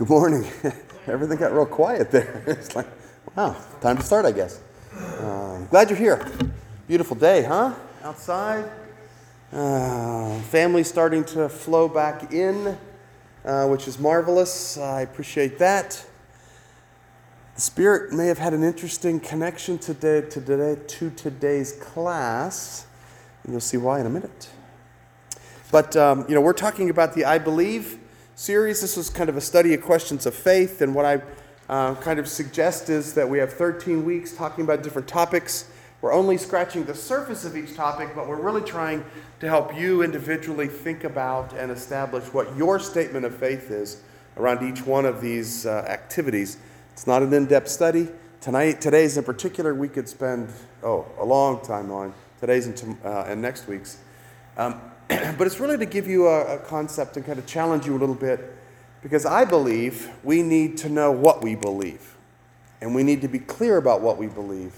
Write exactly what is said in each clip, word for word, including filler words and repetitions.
Good morning. Everything got real quiet there. It's like, wow, time to start, I guess. Um, glad you're here. Beautiful day, huh? Outside. Uh, family starting to flow back in, uh, which is marvelous. I appreciate that. The Spirit may have had an interesting connection today to, today, to today's class, and you'll see why in a minute. But, um, you know, we're talking about the I Believe series. This was kind of a study of questions of faith, and what I uh, kind of suggest is that we have thirteen weeks talking about different topics. We're only scratching the surface of each topic, but we're really trying to help you individually think about and establish what your statement of faith is around each one of these uh, activities. It's not an in-depth study. Tonight, today's in particular, we could spend, oh, a long time on. Today's and, to, uh, and next week's. Um, But it's really to give you a, a concept and kind of challenge you a little bit, because I believe we need to know what we believe, and we need to be clear about what we believe.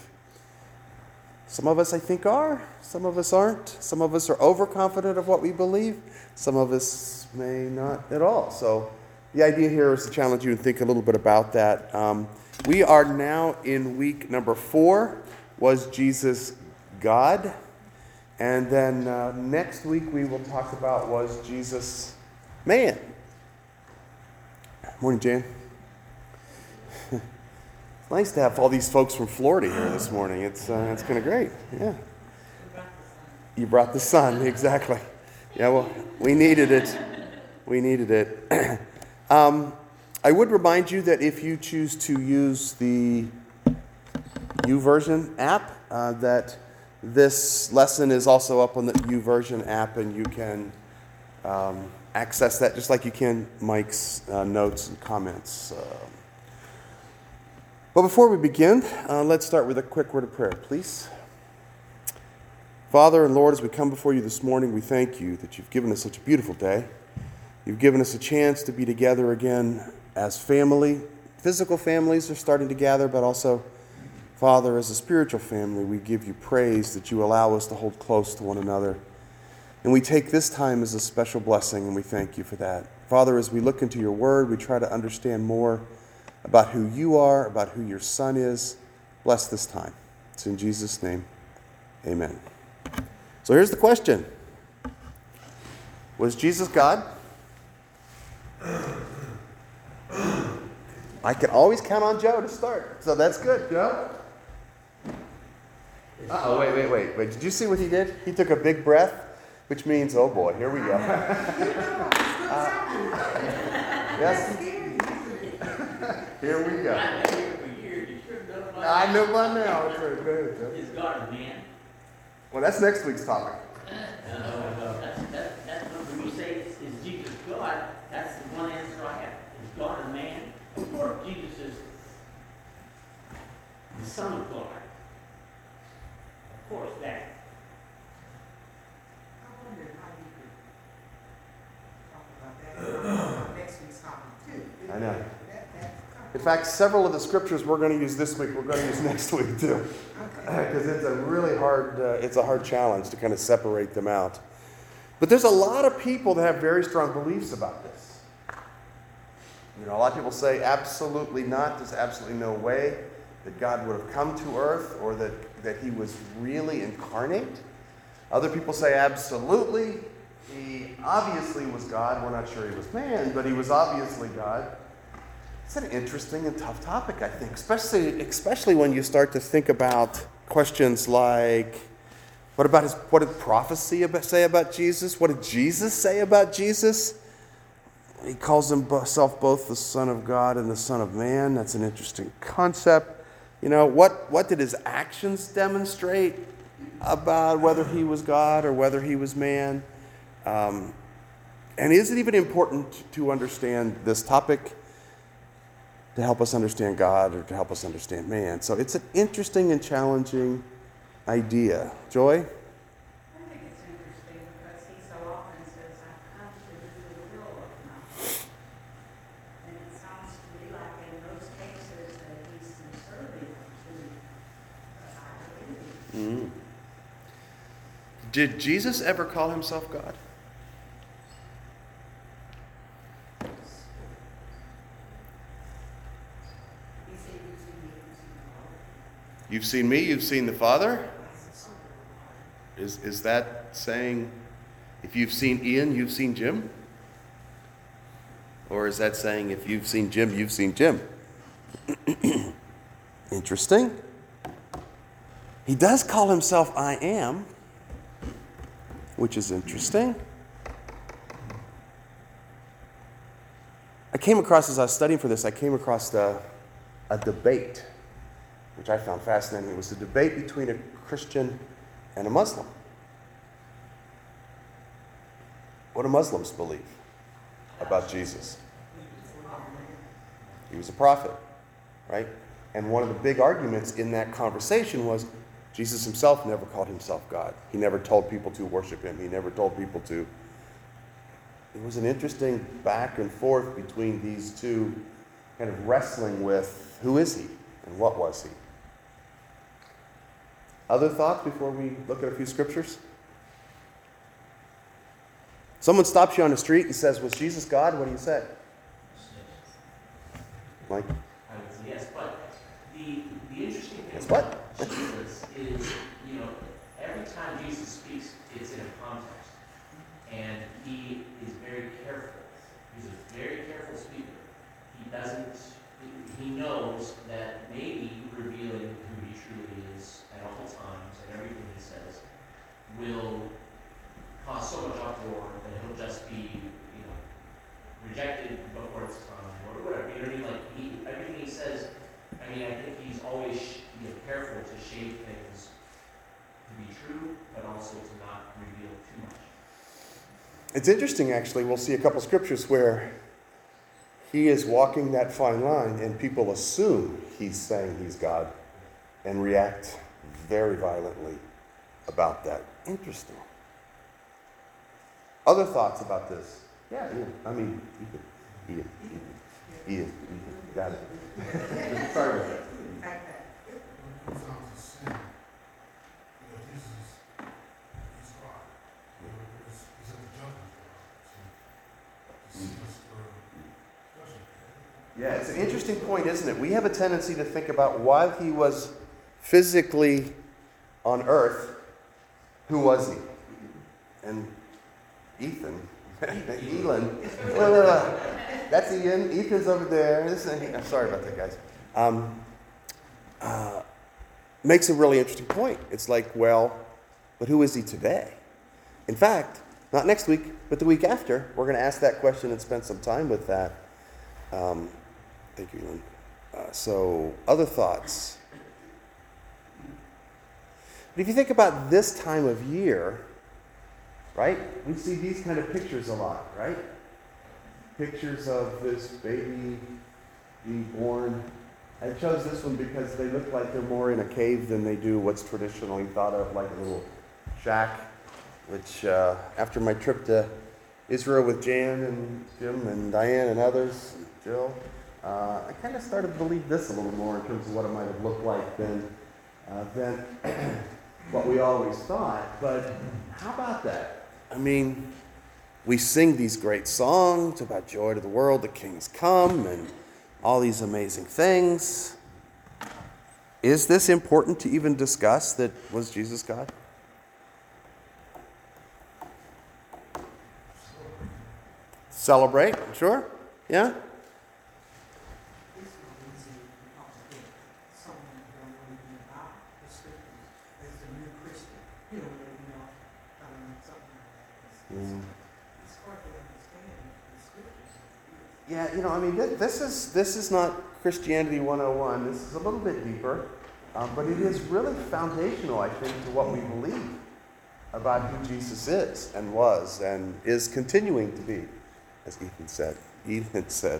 Some of us, I think, are. Some of us aren't. Some of us are overconfident of what we believe. Some of us may not at all. So the idea here is to challenge you and think a little bit about that. Um, we are now in week number four. Was Jesus God? And then uh, next week we will talk about, was Jesus man? Morning, Jan. It's nice to have all these folks from Florida here this morning. It's uh, it's kind of great. Yeah. You brought the sun, exactly. Yeah, well, we needed it. We needed it. um, I would remind you that if you choose to use the YouVersion app, uh, that this lesson is also up on the YouVersion app, and you can um, access that just like you can Mike's uh, notes and comments. Uh, but before we begin, uh, let's start with a quick word of prayer, please. Father and Lord, as we come before you this morning, we thank you that you've given us such a beautiful day. You've given us a chance to be together again as family. Physical families are starting to gather, but also, Father, as a spiritual family, we give you praise that you allow us to hold close to one another. And we take this time as a special blessing, and we thank you for that. Father, as we look into your word, we try to understand more about who you are, about who your Son is. Bless this time. It's in Jesus' name. Amen. So here's the question. Was Jesus God? I can always count on Joe to start. So that's good, Joe. Uh-oh, wait, wait, wait, wait. Did you see what he did? He took a big breath, which means, oh boy, here we go. uh, yes? Here we go. I know by now. It's very good. Is God a man? Well, that's next week's topic. No, no, that's, that, that's when you say, is Jesus God? That's the one answer I have. Is God a man? Of course, Jesus is the Son of God. Of course, that. I wondered how you could talk about that next week's topic too. I know. That, that's In fact, several of the scriptures we're going to use this week, we're going to use next week too. Because it's a really hard, uh, it's a hard challenge to kind of separate them out. But there's a lot of people that have very strong beliefs about this. You know, a lot of people say absolutely not. There's absolutely no way that God would have come to earth, or that, that he was really incarnate. Other people say absolutely. He obviously was God. We're not sure he was man, but he was obviously God. It's an interesting and tough topic, I think, especially especially when you start to think about questions like, what about his, what did prophecy about, say about Jesus? What did Jesus say about Jesus? He calls himself both the Son of God and the Son of Man. That's an interesting concept. You know, what, what did his actions demonstrate about whether he was God or whether he was man? Um, and is it even important to understand this topic to help us understand God or to help us understand man? So it's an interesting and challenging idea. Joy? I think it's interesting because he so often says, I've come to do the will of my Father. And it sounds to me like in those cases that he's subservient to the I believe. Mm. Did Jesus ever call himself God? You've seen me, you've seen the Father. Is, is that saying, if you've seen Ian, you've seen Jim? Or is that saying, if you've seen Jim, you've seen Jim? Interesting. He does call himself I am, which is interesting. I came across, as I was studying for this, I came across the, a debate, which I found fascinating. It was a debate between a Christian and a Muslim. What do Muslims believe about Jesus? He was a prophet, right? And one of the big arguments in that conversation was Jesus himself never called himself God. He never told people to worship him. He never told people to. It was an interesting back and forth between these two, kind of wrestling with who is he and what was he. Other thoughts before we look at a few scriptures? Someone stops you on the street and says, was Jesus God? What do you say? Mike? I would say yes, but the, the interesting thing Yes, what? about Jesus is, you know, every time Jesus speaks, it's in a context. And he is very careful. He's a very careful speaker. He doesn't, he knows that maybe revealing who he truly is at all times and everything he says will cause so much uproar that he'll just be, you know, rejected before it's time or whatever. You know what I mean? Like, he, everything he says, I mean, I think he's always, you know, careful to shape things to be true, but also to not reveal too much. It's interesting, actually. We'll see a couple scriptures where he is walking that fine line and people assume he's saying he's God and react very violently about that. Interesting. Other thoughts about this? Yeah, Ian. I mean, Ian. Ian. Ian. Ian. Ian. Got it. Sorry about that. It sounds the same. You know, Jesus is, he's God. You know, he's, he's at the judgment bar. So, to see us through judgment. Yeah, it's an interesting point, isn't it? We have a tendency to think about while he was physically on earth, who was he? And Ethan, Elon, well, well, well, that's Ian. Ethan's over there. This is, I'm sorry about that, guys. Um, uh, makes a really interesting point. It's like, well, but who is he today? In fact, not next week, but the week after, we're going to ask that question and spend some time with that. Um, thank you, Elon. Uh, so, other thoughts? But if you think about this time of year, right? We see these kind of pictures a lot, right? Pictures of this baby being born. I chose this one because they look like they're more in a cave than they do what's traditionally thought of like a little shack, which uh, after my trip to Israel with Jan and Jim and Diane and others, Jill, uh, I kind of started to believe this a little more in terms of what it might have looked like than, uh, than what we always thought. But how about that? I mean, we sing these great songs about joy to the world, the King's come, and all these amazing things. Is this important to even discuss that was Jesus God? Celebrate, sure, yeah? It's not easy because again, someone who don't know anything about the scriptures as a new Christian, you know, you know, um, something like that. It's, Mm. it's hard to understand the scriptures. Yeah, you know, I mean, th- this is this is not Christianity one oh one. This is a little bit deeper, um, but it is really foundational, I think, to what we believe about who Jesus is and was and is continuing to be, as Ethan said. Ethan said.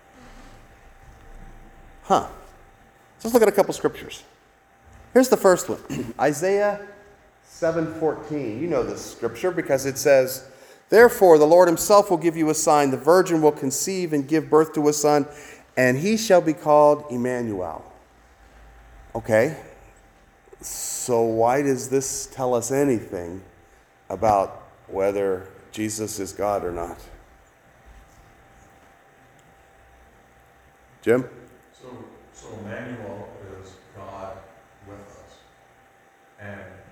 Huh. So let's look at a couple scriptures. Here's the first one. Isaiah seven fourteen. You know this scripture because it says, therefore the Lord himself will give you a sign. The virgin will conceive and give birth to a son, and he shall be called Emmanuel. Okay. So why does this tell us anything about whether Jesus is God or not? Jim? So, so Emmanuel is God with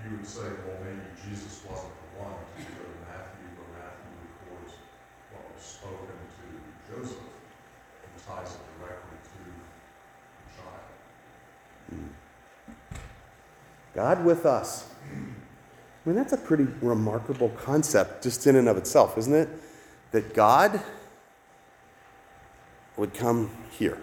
you would say, well, maybe Jesus wasn't the one to go to Matthew, but Matthew records what was spoken to Joseph and ties it directly to the child. God with us. I mean, that's a pretty remarkable concept just in and of itself, isn't it? That God would come here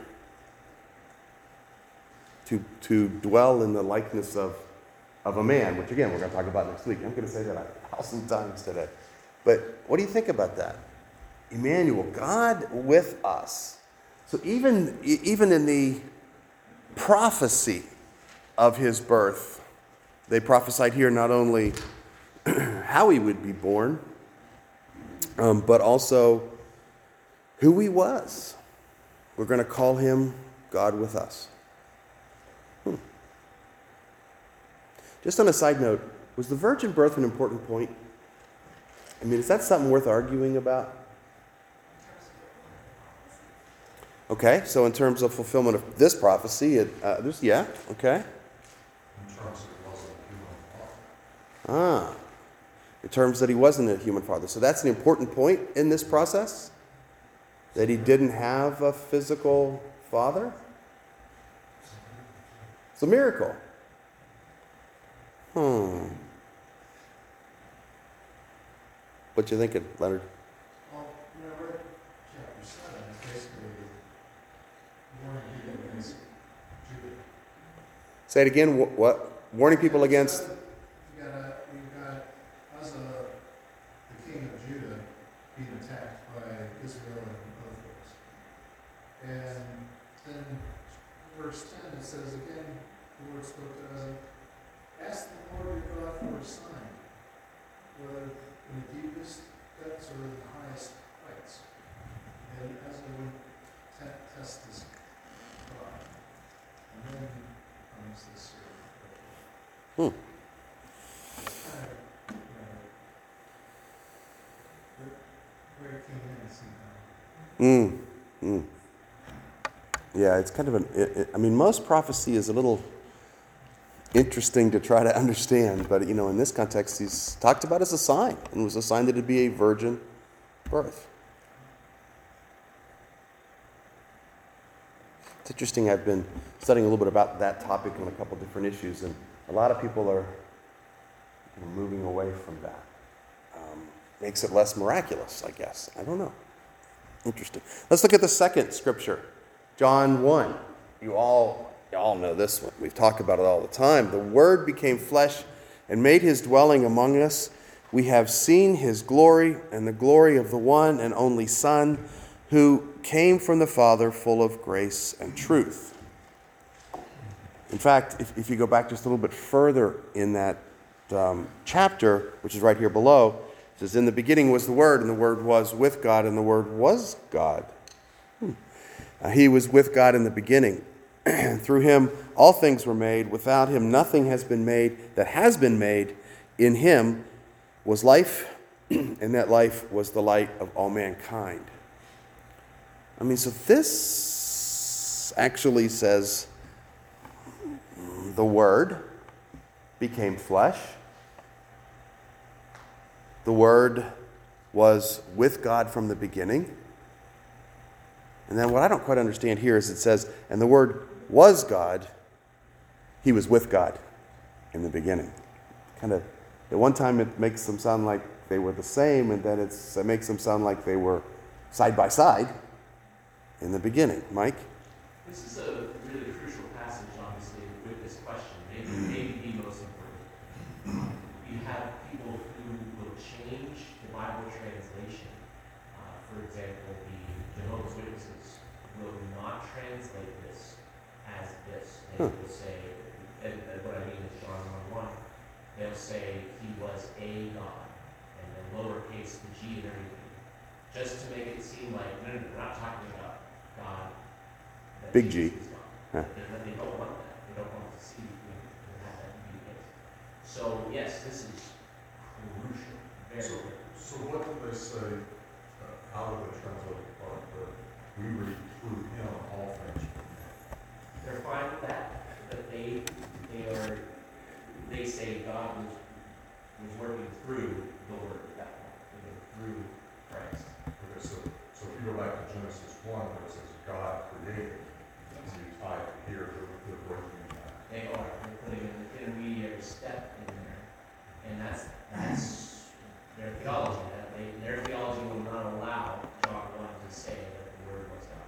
to, to dwell in the likeness of, of a man, which again, we're going to talk about next week. I'm going to say that a thousand times today. But what do you think about that? Emmanuel, God with us. So even, even in the prophecy of his birth, they prophesied here not only how he would be born, um, but also who he was. We're going to call him God with us. Hmm. Just on a side note, was the virgin birth an important point? I mean, is that something worth arguing about? Okay, so in terms of fulfillment of this prophecy, it, uh, there's, yeah, okay. In terms of it wasn't a human father. Ah, in terms that he wasn't a human father. So that's an important point in this process? That he didn't have a physical father? It's a miracle. Hmm. What you thinking, Leonard? Well, you know, read chapter seven, it's basically warning people against Judah. Say it again. Wh- What? Warning people against. You got, a- you've got Uzzah, the king of Judah, being attacked by Israel and other folks. And then verse ten, it says again, the Lord spoke to Uzzah, ask the Lord your God for a sign, whether in the deepest depths or in the highest heights. And Uzzah would te- test this God. And then comes this here. Hmm. Kind of, you know, where where it came in, it seemed kind of. Mm. Mm. Yeah, it's kind of an. It, it, I mean, most prophecy is a little interesting to try to understand, but you know, in this context, he's talked about as a sign, and it was a sign that it'd be a virgin birth. It's interesting. I've been studying a little bit about that topic on a couple different issues, and a lot of people are you know, moving away from that. Um, makes it less miraculous, I guess. I don't know. Interesting. Let's look at the second scripture, John one. You all, you all know this one. We've talked about it all the time. The Word became flesh and made his dwelling among us. We have seen his glory and the glory of the one and only Son who came from the Father full of grace and truth. In fact, if, if you go back just a little bit further in that um, chapter, which is right here below, it says, in the beginning was the Word, and the Word was with God, and the Word was God. Hmm. Uh, he was with God in the beginning. Through him all things were made. Without him nothing has been made that has been made. In him was life, and that life was the light of all mankind. I mean, so this actually says the Word became flesh. The Word was with God from the beginning. And then what I don't quite understand here is it says, and the Word was God. He was with God in the beginning. Kind of, at one time it makes them sound like they were the same, and then it's, it makes them sound like they were side by side in the beginning. Mike? This is a really crucial passage, obviously, with this question, maybe, maybe the most important. You have people who will change the Bible translation. Uh, for example, the Jehovah's Witnesses will not translate this as this. They Huh. will say, and, and what I mean is John one one, they'll say he was a God, and then lowercase the G and everything, just to make it seem like, no, no, no, we're not talking about God. that Big G. Jesus is God. Huh. They, they don't want that. They don't want to see you know, have that be the case. So yes, this is crucial, very So, critical. so what did they say, uh, out of the translated part, that we read through him all things? They're fine with that, but they, they are, they say God was, was working through the Word at that point, you know, through Christ. Okay, so, so if you go back to Genesis one, where it says God created, and you tie it here, they're, they're breaking that. They are, they're putting an intermediary step in there, and that's, that's their theology. That they, their theology will not allow John one to say that the Word was God.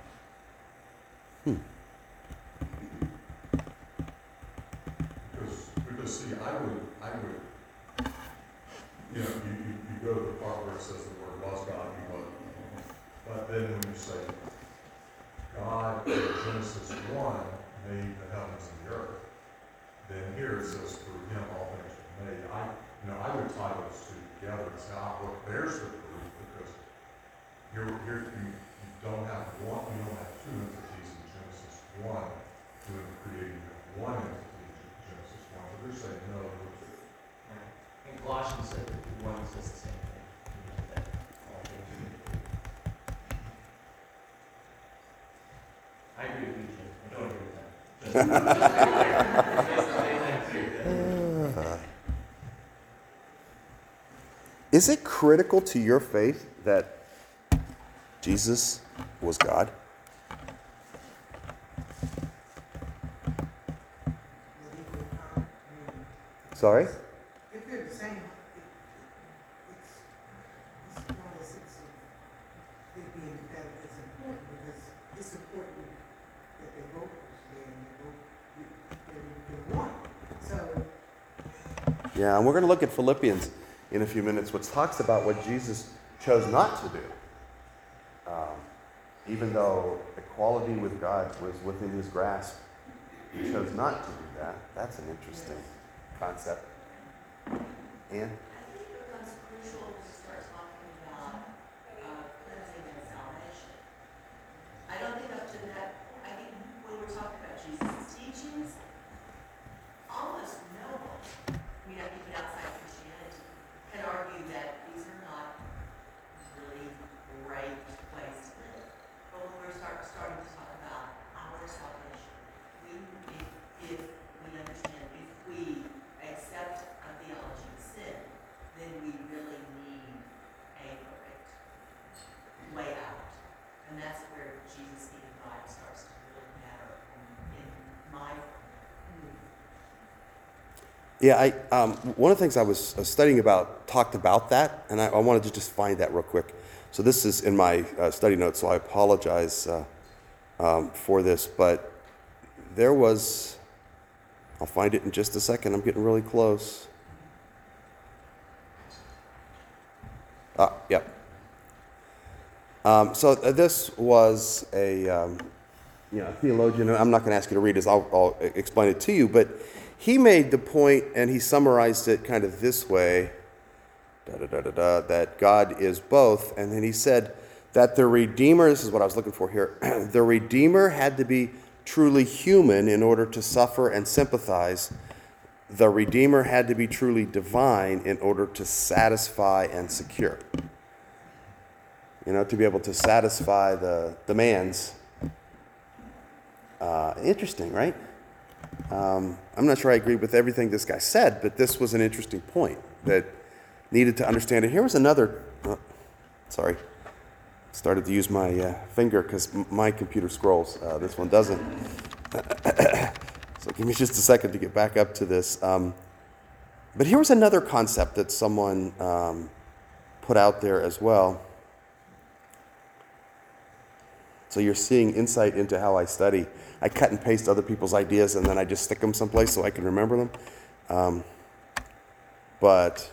Because, because see, I would, I would, you know, you, you, you go to the part where it says the word was God, he was. But then when you say, God in Genesis one made the heavens and the earth, then here it says through him all things were made. I, you know, I would tie those two together and say, ah, look, there's the proof, because here, here you, you don't have one, you don't have two entities in Genesis one doing creating one entity in Genesis one, but they're saying no, there were two. Right. And Colossians said that one says the same thing. You know, that all things are made through. I agree with you, Jim. I don't agree with that. Just, just to be clear. Just to be clear. Is it critical to your faith that Jesus was God? That equal power, I mean, Sorry? if they're the same, it, it's, it's one of the six of it being that it's important because it's important that they both there and they both, they're, they're one. So, Yeah, and we're going to look at Philippians in a few minutes, which talks about what Jesus chose not to do. Um, even though equality with God was within his grasp, he chose not to do that. That's an interesting concept. And I think it becomes crucial to start talking about uh, cleansing and salvation. I don't think up to that, I think when we're talking about Jesus' teachings, almost no one, we have even outside Christianity, can argue that these are not really the right ways to live. But when we're start, starting to talk about our salvation, we, if, if we understand, if we accept a theology of sin, then we really need a perfect way out. And that's where Jesus being God starts to really matter in, in my yeah, I um, one of the things I was uh, studying about talked about that, and I, I wanted to just find that real quick. So this is in my uh, study notes, so I apologize uh, um, for this, but there was, I'll find it in just a second. I'm getting really close. Ah, yep. Um, so uh, this was a um, you know, theologian. I'm not going to ask you to read this. I'll, I'll explain it to you. But he made the point, and he summarized it kind of this way, da, da, da, da, da, that God is both. And then he said that the Redeemer, this is what I was looking for here, the Redeemer had to be truly human in order to suffer and sympathize. The Redeemer had to be truly divine in order to satisfy and secure. You know, to be able to satisfy the demands. Uh, interesting, right? Um, I'm not sure I agree with everything this guy said, but this was an interesting point that needed to understand. And here was another, oh, sorry, started to use my uh, finger because m- my computer scrolls. Uh, this one doesn't. So give me just a second to get back up to this. Um, but here was another concept that someone um, put out there as well. So you're seeing insight into how I study. I cut and paste other people's ideas and then I just stick them someplace so I can remember them. Um, but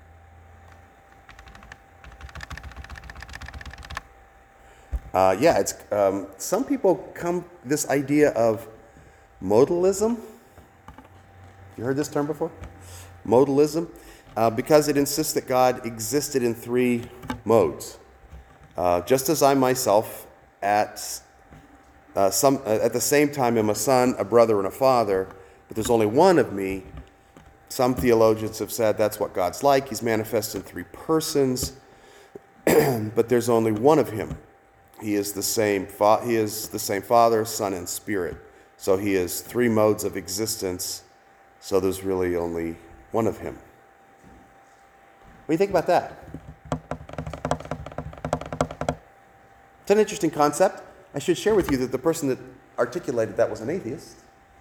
uh, yeah, it's um, some people come this idea of modalism. You heard this term before? Modalism, uh, because it insists that God existed in three modes. Uh, just as I myself at uh, some uh, at the same time am a son, a brother, and a father, but there's only one of me. Some theologians have said that's what God's like. He's manifest in three persons, but there's only one of him. He is the same. Fa- he is the same Father, Son, and Spirit. So he is three modes of existence So there's really only one of him. What do you think about that? It's an interesting concept. I should share with you that the person that articulated that was an atheist.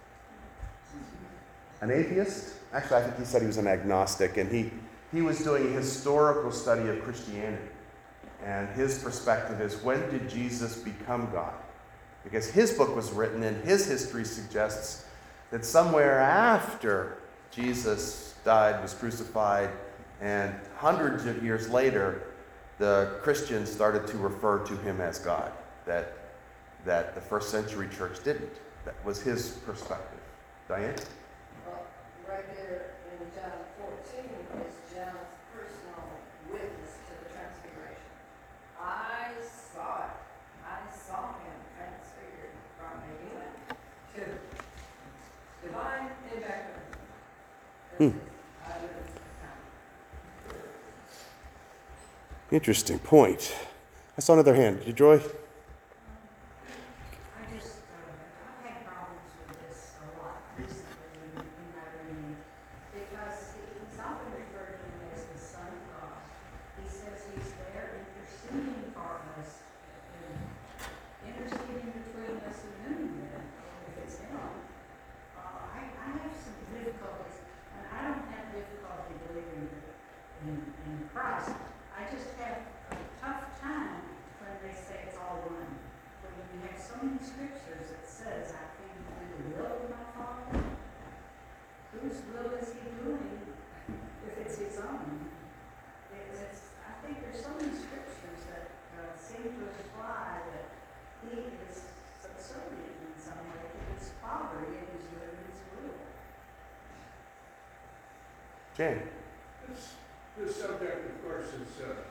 An atheist? Actually, I think he said he was an agnostic, and he, he was doing a historical study of Christianity. And his perspective is, when did Jesus become God? Because his book was written, and his history suggests that somewhere after Jesus died, was crucified, and hundreds of years later, the Christians started to refer to him as God. That, that the first century church didn't. That was his perspective. Diane? Well, right there in John fourteen is John's personal witness to the transfiguration. I saw it. I saw him transfigured from a human to divine and back to Hmm. Interesting point. I saw another hand. Did you, Joy? I just, uh, I've had problems with this a lot recently in in my reading, because he- he's often referred to as the Son of God. He says he's there interceding for us, and interceding between us and him, then, if it's him. Uh, I, I have some difficulties, and I don't have difficulty believing in, in Christ. I just have a tough time when they say it's all one. When you have so many scriptures that says, I can do the will of my Father, whose will is he doing if it's his own? It's, it's, I think there's so many scriptures that uh, seem to imply that he is subservient in some way to his Father, yet he's doing his will. Jane? This, this subject, of course, is uh,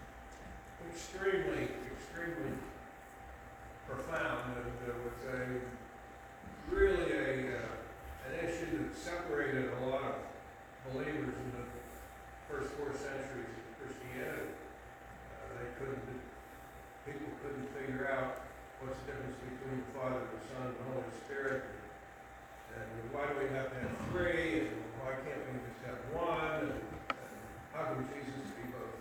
extremely, extremely profound. And there was a really a uh, an issue that separated a lot of believers in the first four centuries of Christianity. Uh, they couldn't, people couldn't figure out what's the difference between the Father, the Son, and the Holy Spirit. And why do we have to have three? And why can't we just have one? And, how can Jesus be both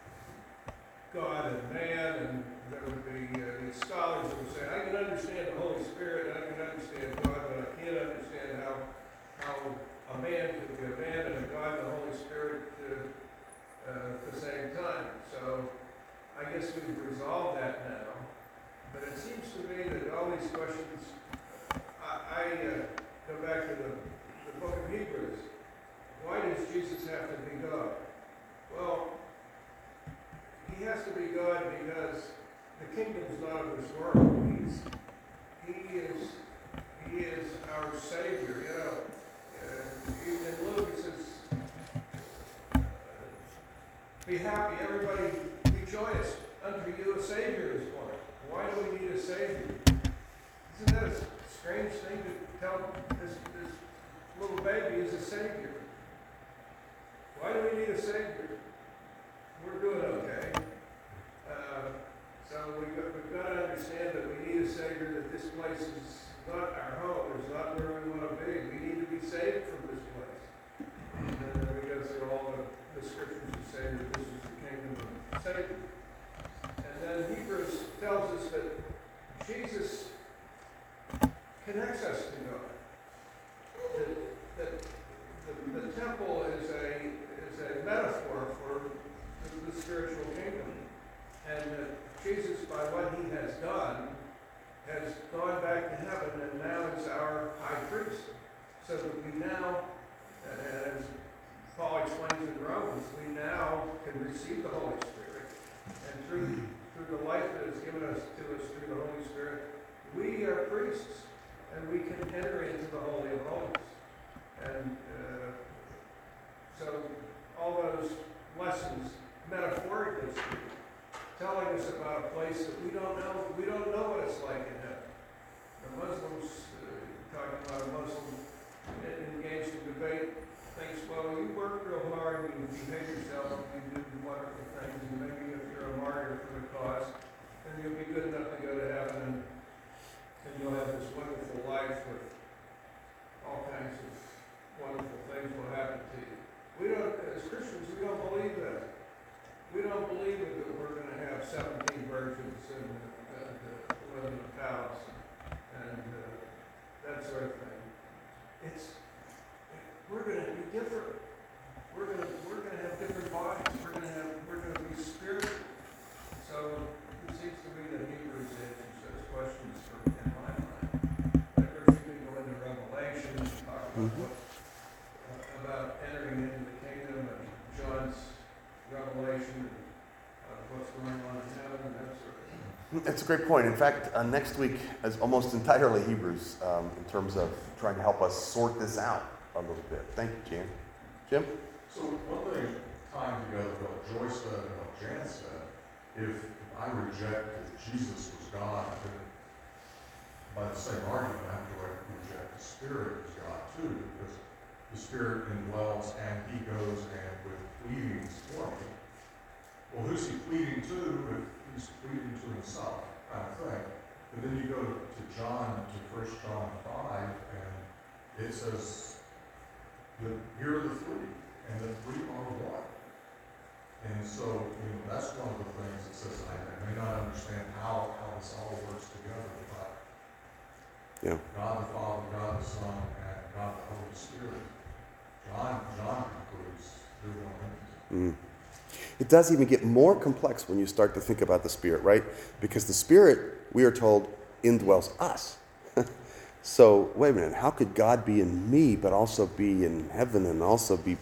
God and man? And there would be uh, these scholars that would say, I can understand the Holy Spirit, I can understand God, but I can't understand how how a man could be a man and a God and the Holy Spirit uh, uh, at the same time. So I guess we've resolved that now. But it seems to me that all these questions, I, I uh, go back to the, the book of Hebrews. Why does Jesus have to be God? Well, he has to be God because the kingdom's not of this world. He's, he is, he is our Savior. You know, uh, in Luke it says, uh, "Be happy, everybody, rejoice. Unto you a Savior is born." Why do we need a Savior? Isn't that a strange thing to tell this, this little baby is a Savior? Why do we need a Savior? We're doing okay. Uh, so we've got, we've got to understand that we need a Savior, that this place is not our home, it's not where we want to be. We need to be saved from this place. And then we go through all the, the scriptures that say that this is the kingdom of Satan. And then Hebrews tells us that Jesus connects us to God. That, that the, the temple is a is a metaphor for the, the spiritual kingdom, and that Jesus, by what he has done, has gone back to heaven and now is our high priest. So that we now, as Paul explains in Romans, we now can receive the Holy Spirit, and through through the life that is given us to us through the Holy Spirit, we are priests, and we can enter into the Holy of Holies. And uh, so all those lessons, metaphorically speaking, telling us about a place that we don't know, we don't know what it's like in heaven. The Muslims, uh, talking about a Muslim engaged in debate, thinks, well, you work real hard, you behave yourself, you do wonderful things, and maybe if you're a martyr for the cause, then you'll be good enough to go to heaven, and, and you'll have this wonderful life with all kinds of wonderful house and uh, that sort of thing. It's, we're gonna be different. We're gonna, we're gonna have different bodies. We're gonna have, we're gonna be spiritual. So it seems to me that Hebrews answers those questions for, in my mind. And of course, you can go into Revelation and talk about what, uh, about entering into the kingdom and John's revelation and uh, what's going on in heaven and that sort of thing. That's a great point. In fact, uh, next week is almost entirely Hebrews um, in terms of trying to help us sort this out a little bit. Thank you, Jan. Jim? So one thing tying together what Joyce said and what Jan said, if I reject that Jesus was God, then by the same argument, I have to reject the Spirit as God too, because the Spirit indwells and He goes and with pleadings for me. Well, who's He pleading to if He's pleading to Himself, kind of thing. And then you go to, to John, to First John five, and it says, that here are the three, and the three are one. And so, you know, that's one of the things that says, I, I may not understand how, how this all works together, but Yeah. God the Father, God the Son, and God the Holy Spirit. John, John concludes they're one entity. Mm. It does even get more complex when you start to think about the Spirit, right? Because the Spirit, we are told, indwells us. So, wait a minute, how could God be in me, but also be in heaven and also be,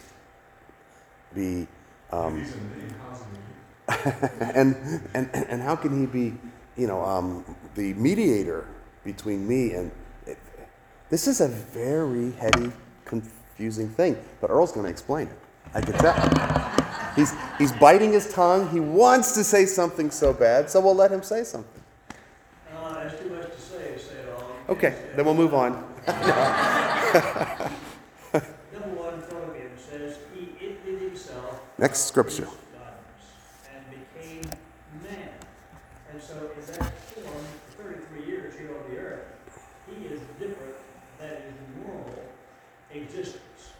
be, um, If He's in me, how's He in me? and, and, and how can He be, you know, um, the mediator between me and, it, this is a very heady, confusing thing, but Earl's going to explain it. I can tell. He's, he's biting his tongue. He wants to say something so bad, so we'll let him say something. Uh, there's too much to say, say it all. Okay, then we'll move on. Number one, Philippians says, He emptied Himself. Next scripture. of His godness and became man. And so in that form, for thirty-three years here on the earth, He is different than His normal existence.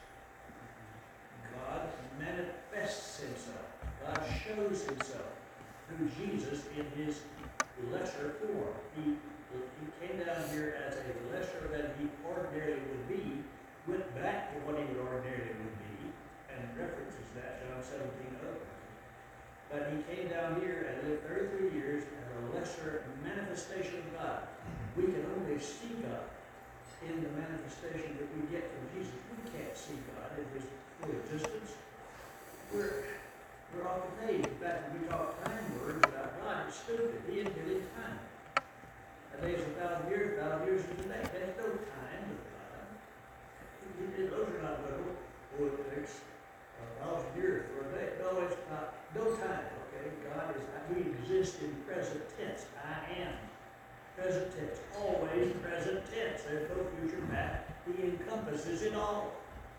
God manifests Himself. God shows Himself through Jesus in His lesser form. He, he came down here as a lesser than He ordinarily would be, went back to what He would ordinarily would be, and references that, John seventeen oh. But He came down here and lived thirty-three years as a lesser manifestation of God. We can only see God in the manifestation that we get from Jesus. We can't see God in His full existence. We're, we're off the page. In fact, when we talk time words about God, it's stupid. He isn't really time. A day is a thousand years, a thousand years is a day. There's no time with God. Those are not little. Oh, it takes a thousand years for a day. No, it's not. No time, okay? God is, we exist in present tense. I am. Present tense. Always present tense. There's no future back. He encompasses it all.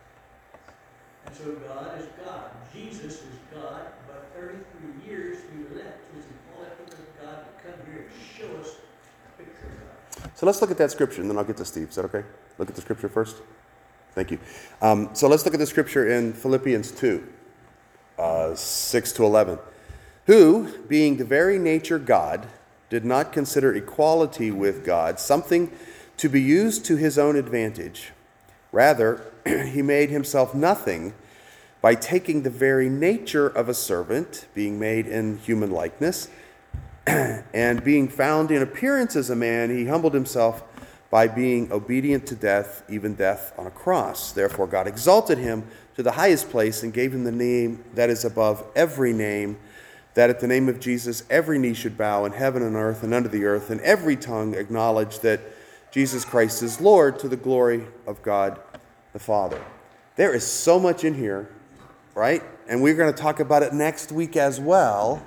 And so God is God. Jesus is God, but thirty-three years He left His equality with God to come here and show us a picture of God. So let's look at that scripture, and then I'll get to Steve. Is that okay? Look at the scripture first. Thank you. Um, so let's look at the scripture in Philippians two, uh, six to eleven. Who, being the very nature God, did not consider equality with God something to be used to His own advantage. Rather, He made Himself nothing by taking the very nature of a servant, being made in human likeness, and being found in appearance as a man, He humbled Himself by being obedient to death, even death on a cross. Therefore God exalted Him to the highest place and gave Him the name that is above every name, that at the name of Jesus every knee should bow in heaven and earth and under the earth, and every tongue acknowledge that Jesus Christ is Lord, to the glory of God the Father. There is so much in here, right? And we're going to talk about it next week as well.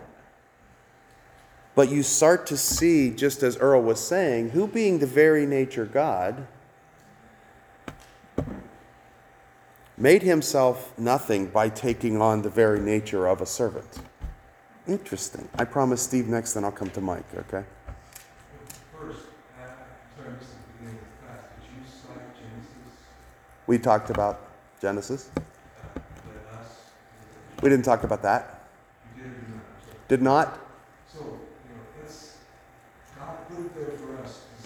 But you start to see, just as Earl was saying, who being the very nature God, made Himself nothing by taking on the very nature of a servant. Interesting. I promise Steve next, then I'll come to Mike, okay? First, uh, sorry, I missed the beginning of the class. Did you cite Genesis? We talked about Genesis. Uh, the us? We didn't talk about that. You did or did not? So, Did not? so, you know, it's, God put it there for us to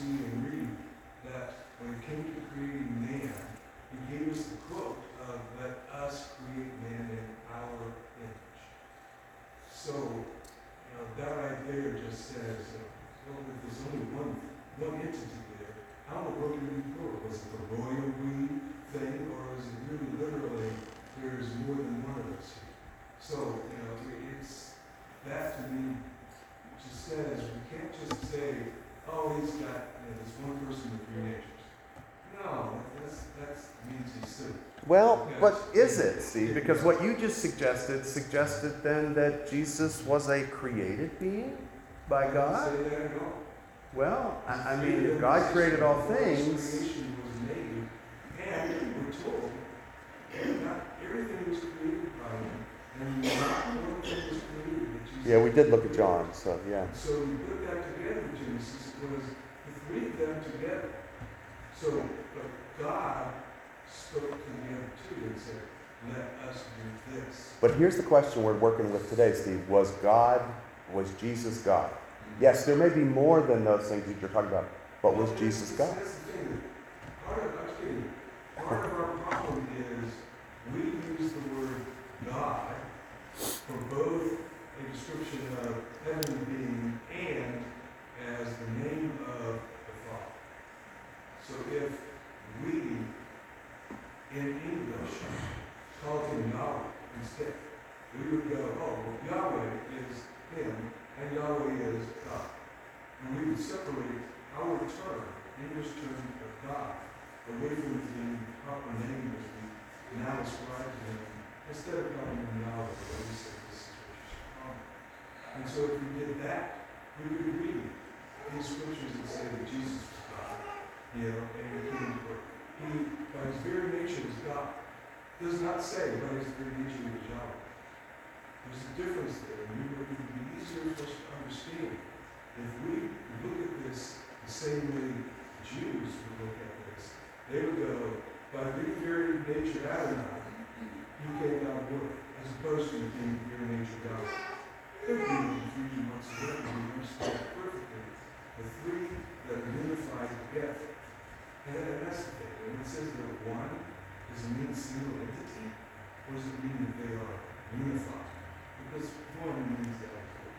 see and read that when it came to creating man, he gave us the quote of let us create man in our image. So, you know, that right there just says, uh, well, if there's only one, one entity there, how in the world did we grow? Was it the royal we thing, or is it really literally there's more than one of us here? So, you know, it's, that to me just says, we can't just say, oh, he's got, you know, this one person with three natures. No, that's, that's means he's silly. Well, but is it, Steve? Because what you just suggested suggested then that Jesus was a created being by God? Say that at all. Well, I, I mean, if God created all things. Creation was made, and we're told that not everything was created by him, and not one thing was created that Jesus. Yeah, we did look at John, so yeah. So we put that together, Genesis, was the three of them together. So, but God spoke together too and said, let us do this. But here's the question we're working with today, Steve. Was God, was Jesus God? Yes, there may be more than those things that you're talking about, but was Jesus God? That's the thing. Part of, I'm kidding. Part of our problem is we use the word God for both a description of heavenly being and as the name of the Father. So if we, in English, called him Yahweh instead, we would go, oh, well, Yahweh is him, and Yahweh is God. And we would separate our term, English term of God, away from the proper name as we now ascribe to him, instead of calling him Yahweh, the way we say this is what you should call him. And so if we did that, we would read these scriptures that say that Jesus was God, you know, and he came to work. He, by his very nature, is God. Does not say by his very nature he was Yahweh. There's a difference there, and it would be easier for us to understand if we look at this the same way Jews would look at this. They would go, by the very nature Adonai, he came down to work, as opposed to being the very nature God. There would be no confusion whatsoever. We understand it perfectly. The three that are unified together. And then that's the thing. When it says that one, does it mean a single entity? Or does it mean that they are unified? Because one means that.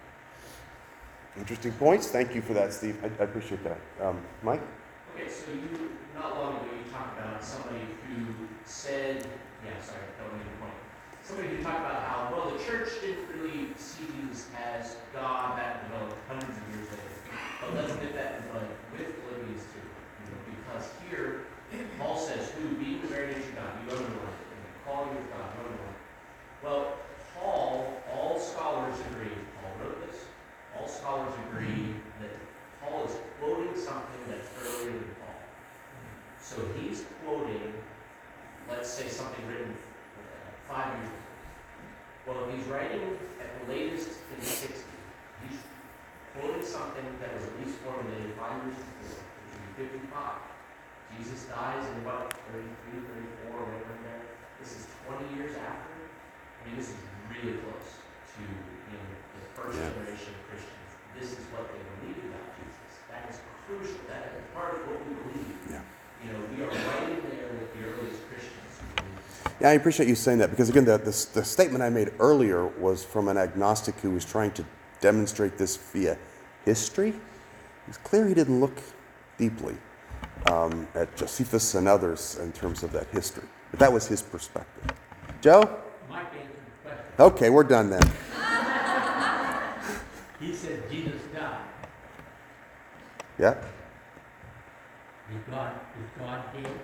Interesting points. Thank you for that, Steve. I, I appreciate that. Um, Mike? Okay, so you, not long ago, you talked about somebody who said, yeah, sorry, don't mean to point. Somebody who talked about how, well, the church didn't really see Jesus as God that developed hundreds of years later. But let's get that in mind with Philippians two. You know, because here, Paul says, who, being the very nature of God, you know the one, calling you God, you know the one. Well, Paul, all scholars agree, Paul wrote this, all scholars agree that Paul is quoting something that's earlier than Paul. So he's quoting, let's say, something written uh, five years ago. Well, if he's writing at the latest in the sixties, he's quoting something that was at least formulated five years before, which would be fifty-five. Jesus dies in what, thirty-three, thirty-four, right around there. This is twenty years after. I mean, this is really close to, you know, the first Yeah. generation of Christians. This is what they believed about Jesus. That is crucial. That is part of what we believe. Yeah. You know, we are right in there with the earliest Christians. Yeah, I appreciate you saying that because, again, the, the, the statement I made earlier was from an agnostic who was trying to demonstrate this via history. It's clear he didn't look deeply um, at Josephus and others in terms of that history. But that was his perspective. Joe? Mike answered the question. Okay, we're done then. He said Jesus died. Yeah? Is God, is God dead?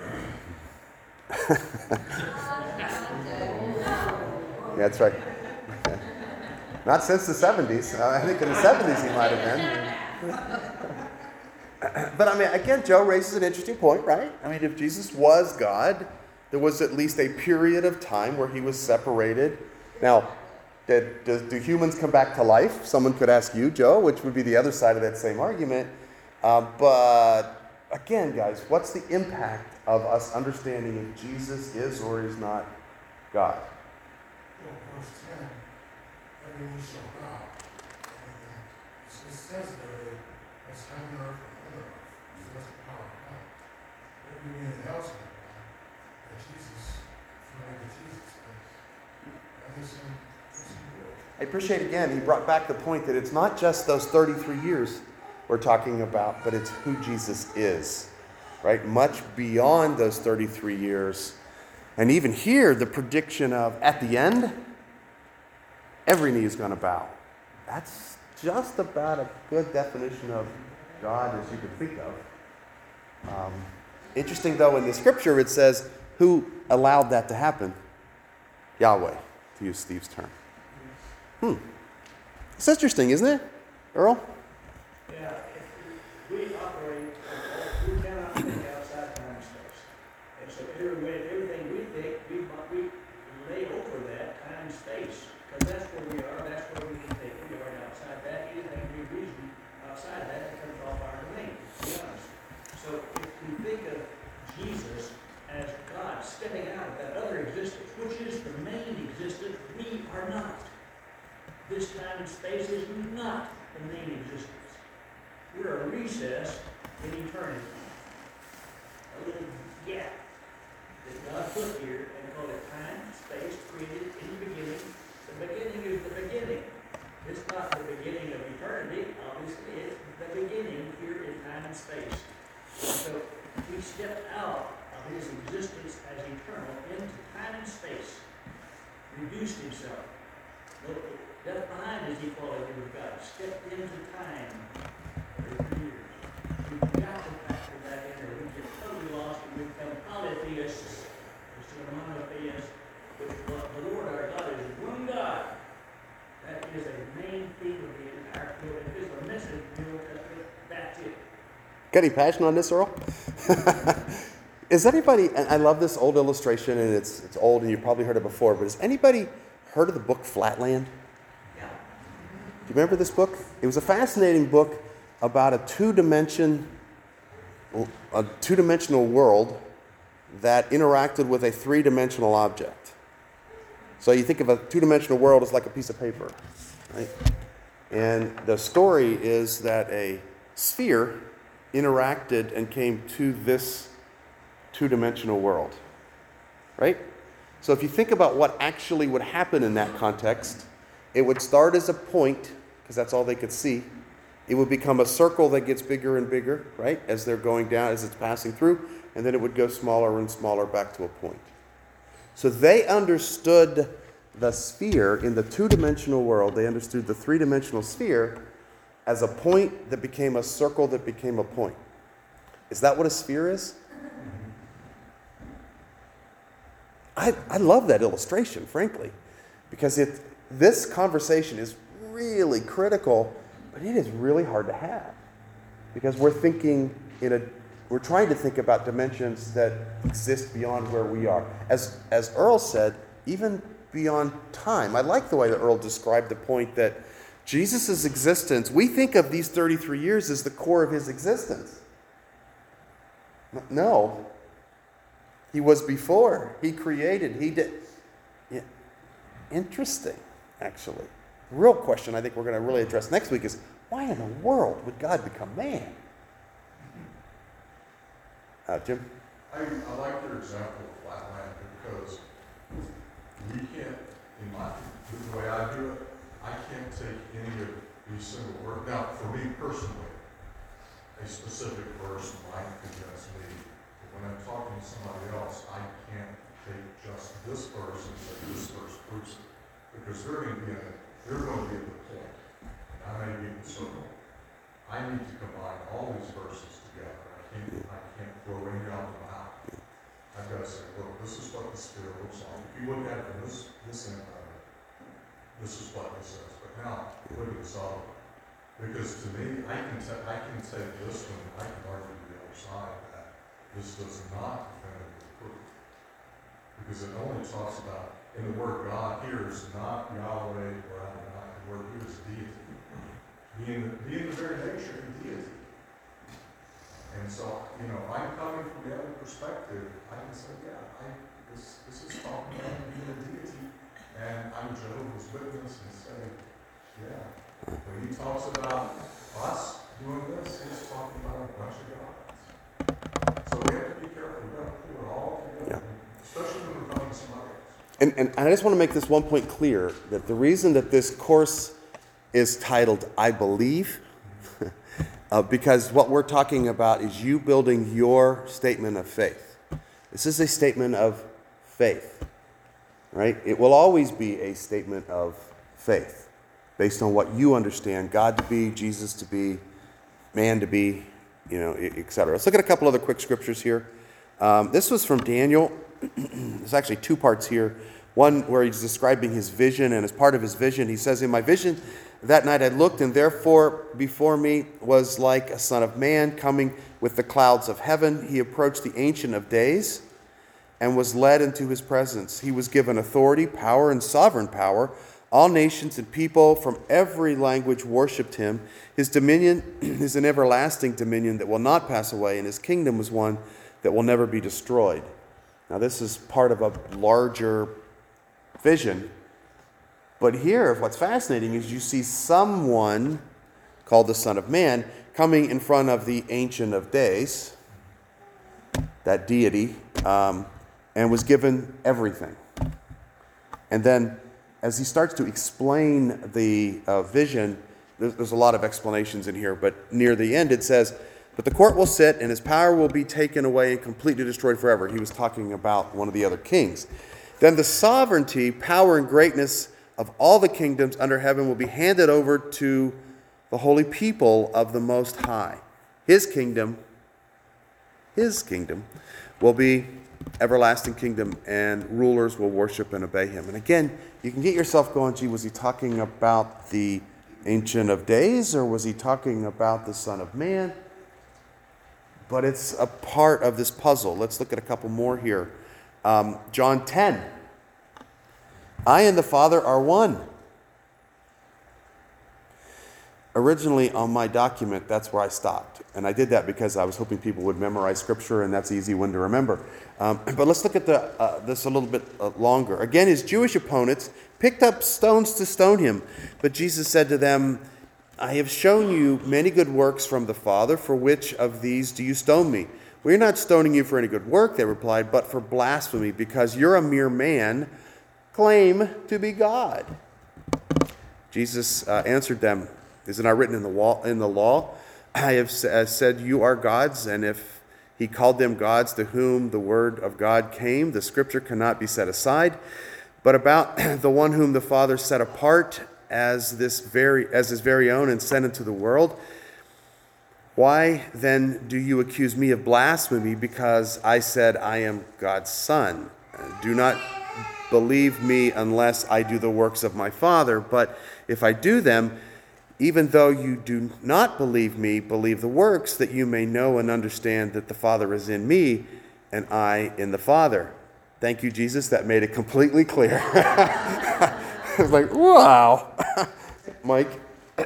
Yeah, that's right. Not since the seventies. Uh, I think in the seventies he might have been. But I mean, again, Joe raises an interesting point, right? I mean, if Jesus was God, there was at least a period of time where he was separated. Now, did, does, do humans come back to life? Someone could ask you, Joe, which would be the other side of that same argument. Uh, but again, guys, what's the impact of us understanding if Jesus is or is not God? Well, verse ten, every knee shall bow. And It says there that as heaven and earth and under earth. So that's the power of God. Every man else in the Bible, that Jesus, flying to Jesus, that is him, that's him Lord. I appreciate again, he brought back the point that it's not just those thirty-three years we're talking about, but it's who Jesus is, right? Much beyond those thirty-three years. And even here, the prediction of at the end, every knee is going to bow. That's just about a good definition of God as you could think of. Um, interesting, though, in the scripture it says, who allowed that to happen? Yahweh, to use Steve's term. Hmm. It's interesting, isn't it, Earl? Yeah, we operate, we cannot think outside time and space. And so every, everything we think, we, we lay over that time and space. Because that's where we are, that's where we can think. We are outside that. Anything we reason outside that comes off our domain, to be honest. So if we think of Jesus as God stepping out of that other existence, which is the main existence, we are not. This time and space is not the main existence. We're a recess in eternity. A little gap that God put here and called it time, space, created in the beginning. The beginning is the beginning. It's not the beginning of eternity, obviously. It's the beginning here in time and space. And so he stepped out of his existence as eternal into time and space, reduced himself. Left behind his equality with God, stepped into time for three years. We've got to factor that in, or we get totally lost and we become polytheists instead of monotheists. Which the Lord our God is one God. That is a main theme of the entire field. It is a message in the Old Testament. That's it. Got any passion on this, Earl? Is anybody, and I love this old illustration, and it's it's old and you've probably heard it before, but has anybody heard of the book Flatland? Yeah. Do you remember this book? It was a fascinating book about a two-dimension, a two-dimensional world that interacted with a three-dimensional object. So you think of a two-dimensional world as like a piece of paper, right? And the story is that a sphere interacted and came to this two-dimensional world, right? So if you think about what actually would happen in that context, it would start as a point, because that's all they could see. It would become a circle that gets bigger and bigger, right, as they're going down, as it's passing through, and then it would go smaller and smaller back to a point. So they understood the sphere in the two-dimensional world. They understood the three-dimensional sphere as a point that became a circle that became a point. Is that what a sphere is? I, I love that illustration, frankly, because it this conversation is really critical, but it is really hard to have because we're thinking in a we're trying to think about dimensions that exist beyond where we are. As as Earl said, even beyond time. I like the way that Earl described the point that Jesus' existence, we think of these thirty-three years as the core of his existence. No. He was before. He created. He did. Yeah. Interesting, actually. The real question I think we're going to really address next week is, why in the world would God become man? Uh, Jim? I, I like your example of Flatland because we can't, in my, the way I do it, I can't take any of these single words. Now, for me personally, a specific verse might convince me, but when I'm talking to somebody else, I can't take just this verse and say this verse proves it. Because they're going to be in it, they're going to be at the point. I may be in the circle. I need to combine all these verses together. I can't, I can't throw any out of the mouth. I've got to say, look, this is what the Spirit looks like. If you look at it from this, this end of it, this is what it says. But now, look at this other one. Because to me, I can, t- I can take this one, I can argue the other side that this does not definitively prove. Because it only talks about, and the word God here is not Yahweh or Adonai. The word here is deity. Being, being the very nature of deity. And so, you know, if I'm coming from the other perspective, I can say, yeah, I, this, this is talking about being a deity. And I'm Jehovah's Witness and say, yeah. When he talks about us doing this, he's talking about a bunch of God. Especially when we're talking to somebody else. And, and I just want to make this one point clear, that the reason that this course is titled I Believe, uh, because what we're talking about is you building your statement of faith. This is a statement of faith, right? It will always be a statement of faith based on what you understand God to be, Jesus to be, man to be, you know, et cetera. Let's look at a couple other quick scriptures here. Um, this was from Daniel. There's actually two parts here. One where he's describing his vision, and as part of his vision, he says, in my vision that night I looked, and therefore before me was like a son of man coming with the clouds of heaven. He approached the Ancient of Days and was led into his presence. He was given authority, power, and sovereign power. All nations and people from every language worshipped him. His dominion is an everlasting dominion that will not pass away, and his kingdom was one that will never be destroyed. Now, this is part of a larger vision. But here, what's fascinating is you see someone called the Son of Man coming in front of the Ancient of Days, that deity, um, and was given everything. And then, as he starts to explain the uh, vision, there's, there's a lot of explanations in here, but near the end it says, but the court will sit and his power will be taken away and completely destroyed forever. He was talking about one of the other kings. Then the sovereignty, power, and greatness of all the kingdoms under heaven will be handed over to the holy people of the Most High. His kingdom, his kingdom will be everlasting kingdom, and rulers will worship and obey him. And again, you can get yourself going, gee, was he talking about the Ancient of Days, or was he talking about the Son of Man? But it's a part of this puzzle. Let's look at a couple more here. Um, John ten. I and the Father are one. Originally on my document, that's where I stopped. And I did that because I was hoping people would memorize Scripture, and that's an easy one to remember. Um, but let's look at the, uh, this a little bit uh, longer. Again, his Jewish opponents picked up stones to stone him. But Jesus said to them, I have shown you many good works from the Father. For which of these do you stone me? We are not stoning you for any good work, they replied, but for blasphemy, because you're a mere man, claim to be God. Jesus uh, answered them, is it not written in the, wall, in the law? I have uh, said you are gods, and if he called them gods to whom the word of God came, the scripture cannot be set aside. But about the one whom the Father set apart as this very as his very own and sent into the world, why then do you accuse me of blasphemy because I said I am God's son? Do not believe me unless I do the works of my Father. But if I do them, even though you do not believe me, believe the works, that you may know and understand that the Father is in me and I in the Father. Thank you, Jesus. That made it completely clear. I was like, wow. Mike? Uh,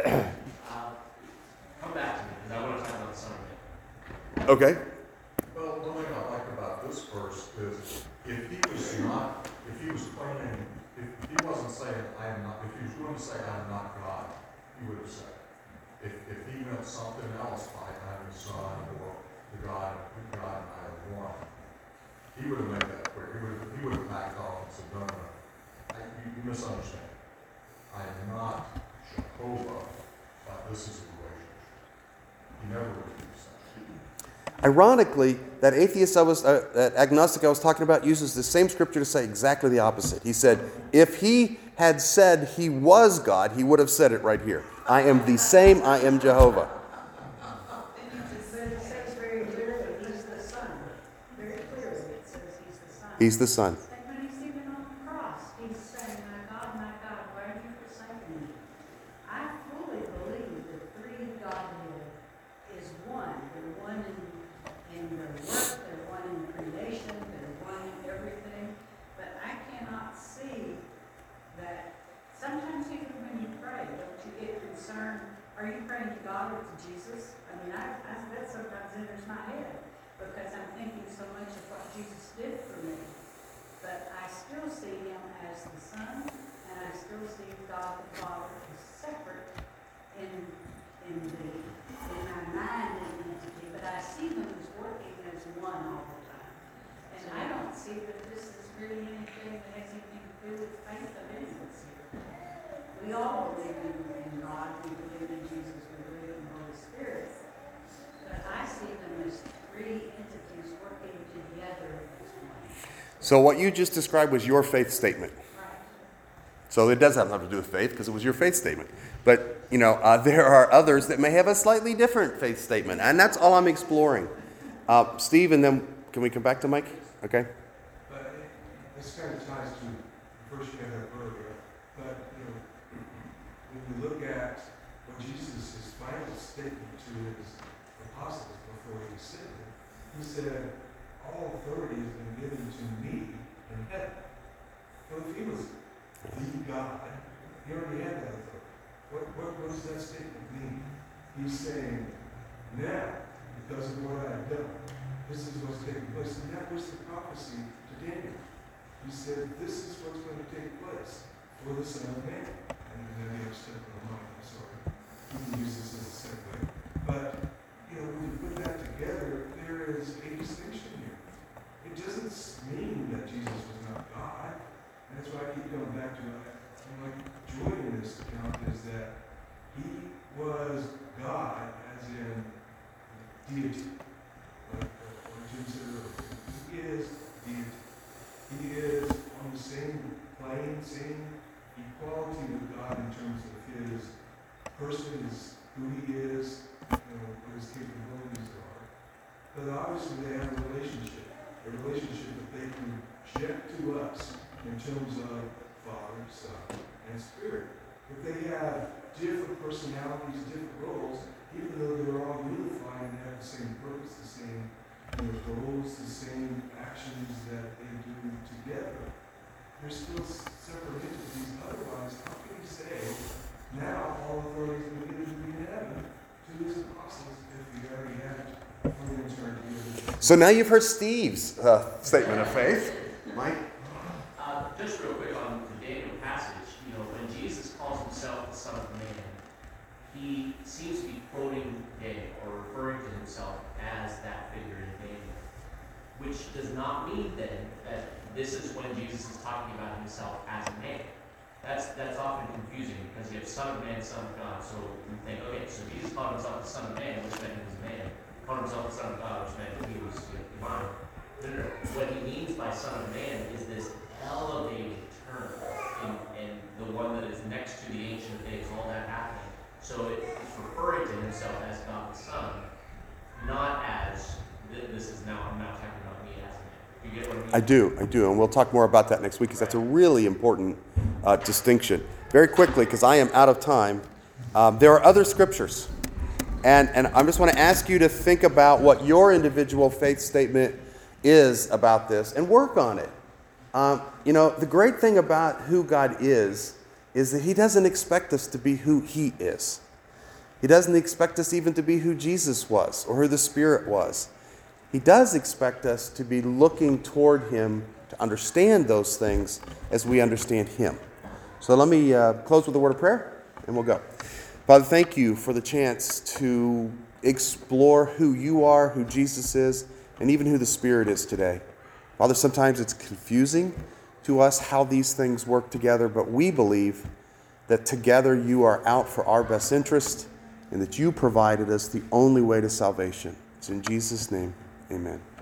come back to me, because I want to talk about the Son of Man. Okay. Well, one thing I like about this verse is if he was not, if he was claiming, if he wasn't saying, I am not, if he was going to say, I am not God, he would have said it. If, if he meant something else by I am the Son or the God, the God and I are one, he would have made that clear. He would have, he would have backed off and said, no, no, I, you, you misunderstand. I am not Jehovah, but this is a relationship. He never would have said that. Ironically, that atheist I was, uh, that agnostic I was talking about uses the same scripture to say exactly the opposite. He said, if he had said he was God, he would have said it right here. I am the same, I am Jehovah. But it says very clearly, he's the Son. Very clearly, it says he's the Son. He's the Son. And when he's even on the cross, he's saying, my God, my God, why have you forsaken me? I fully believe the three Godhead is one. They're one in, in their work, they're one in creation, they're one in everything. But I cannot see that sometimes even when you pray, don't you get concerned? Are you praying to God or to Jesus? I mean, I, I, that sometimes enters my head because I'm thinking so much of what Jesus did for me. But I still see him as the Son, and I still see God the Father as separate in in the in my mind and entity. But I see them as working as one all the time. And I don't see that this is So what you just described was your faith statement. So it does have nothing to do with faith because it was your faith statement. But, you know, uh, there are others that may have a slightly different faith statement. And that's all I'm exploring. Uh, Steve, and then can we come back to Mike? Okay. But it- this kind of ties to the first you had up earlier. But, you know, when we look at what Jesus, his final statement to his apostles before he ascended, he said, all authority has been given to me in heaven. So if he was the God, he already had that authority. What, what, what does that statement mean? He's saying, now, because of what I've done, this is what's taking place. And that was the prophecy to Daniel. He said, this is what's going to take place for the Son of Man. And then he upset my mind, I'm sorry. We can use this as a segue. But, you know, when you put that together, there is a distinction here. It doesn't mean that Jesus was not God. And that's why I keep going back to it. And like joy in this account is that he was God as in deity. Like what Jim said earlier. He is deity. He is on the same plane, same equality with God in terms of his person, his, who he is, you know, what his capabilities are. But obviously they have a relationship. A relationship that they can project to us in terms of Father, Son, and Spirit. If they have different personalities, different roles, even though they're all unified and have the same purpose, the same you know, goals, the same actions that they do together, they're still separate entities. Otherwise, how can he say, now all authority has been given to me in heaven to his apostles if he already had it for the eternity? So now you've heard Steve's uh, statement of faith. Mike? Uh, just real quick on the Daniel passage, you know, when Jesus calls himself the Son of Man, he seems to be quoting Daniel or referring to himself as that figure in Daniel, which does not mean then that this is when Jesus is talking about himself as a man. That's that's often confusing because you have Son of Man, Son of God. So you think, okay, so Jesus called himself the Son of Man, which meant he was a man. He called himself the Son of God, which meant he was you know, divine. No, no, no. What he means by Son of Man is this elevated term, and, and the one that is next to the Ancient of Days, all that happening. So it, it's referring to himself as God the Son, not as this is now, I'm now talking about me as a man. You get what I mean? I do, I do. And we'll talk more about that next week because that's a really important uh, distinction. Very quickly, because I am out of time, um, there are other scriptures. And, and I just want to ask you to think about what your individual faith statement is about this and work on it. Um, you know, the great thing about who God is, is that he doesn't expect us to be who he is. He doesn't expect us even to be who Jesus was or who the Spirit was. He does expect us to be looking toward him to understand those things as we understand him. So let me uh, close with a word of prayer and we'll go. Father, thank you for the chance to explore who you are, who Jesus is, and even who the Spirit is today. Father, sometimes it's confusing to us how these things work together, but we believe that together you are out for our best interest and that you provided us the only way to salvation. It's in Jesus' name, amen.